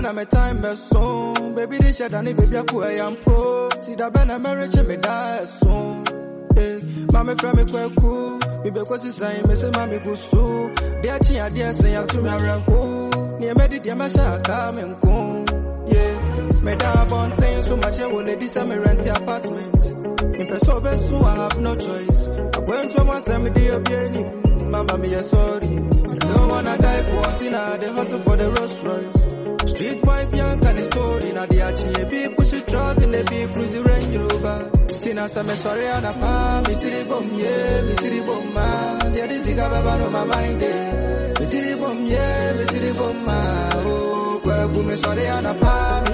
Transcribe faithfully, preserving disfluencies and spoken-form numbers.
na me time be soon. Baby this shit and baby aku I am pro. See that ben a marriage me die soon. Hey, mama from me kweku. Me be kwasi say me say mama go so. Dia chi adia say ya to me arako. Ni me di dia ma sha ka me nko. Yeah, me da bon thing so much e wole this me rent apartment. In person be so I have no choice. I went to my say me dey obi mama me sorry. I don't wanna die for what in the hustle for the Rolls Royce. Street boy Bianca the story. Now the H B push a truck in the big cruisy Range Rover. Tina say me sorry and a pa. Me tiri bom yeah, me tiri bom ma. The other zigga baba no my mind eh. Me tiri bom yeah, me tiri bom ma. Oh, kwa me sorry and a pa.